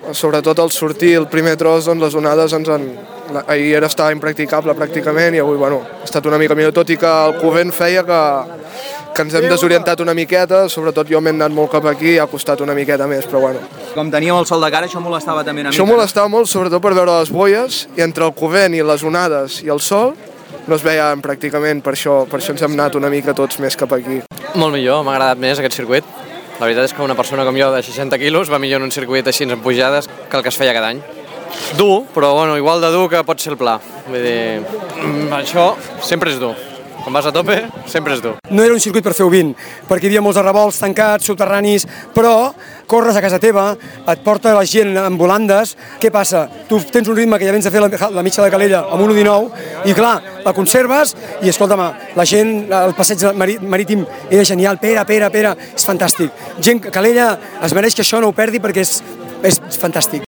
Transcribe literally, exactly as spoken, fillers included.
sobretot al sortir el primer tros, doncs les onades ens han... Ahir era estava impracticable pràcticament i avui, bueno, ha estat una mica millor, tot i que el covent feia que, que ens hem desorientat una miqueta, sobretot jo m'he anat molt cap aquí i ha costat una miqueta més, però bueno. Com teníeu el sol de cara, això molestava també una mica? Això molestava molt, sobretot per veure les boies, i entre el covent i les onades i el sol no es veien pràcticament, per això, per això ens hem anat una mica tots més cap aquí. Molt millor, m'ha agradat més aquest circuit. La veritat és que una persona com jo de seixanta quilos va millor en un circuit així en pujades que el que es feia cada any. Dur, però bueno, igual de dur que pot ser el pla. Vull dir, això sempre és dur. Quan vas a tope, sempre és dur. No era un circuit per fer U vint, perquè hi havia molts arrebols tancats, subterranis, però corres a casa teva, et porta la gent amb volandes. Què passa? Tu tens un ritme que ja vens a fer la, la mitja de Calella amb un u dinou i clar, la conserves i escolta'm, la gent, el passeig marítim era genial, Pere, Pere, Pere, és fantàstic. Gent, Calella es mereix que això no ho perdi perquè és, és fantàstic.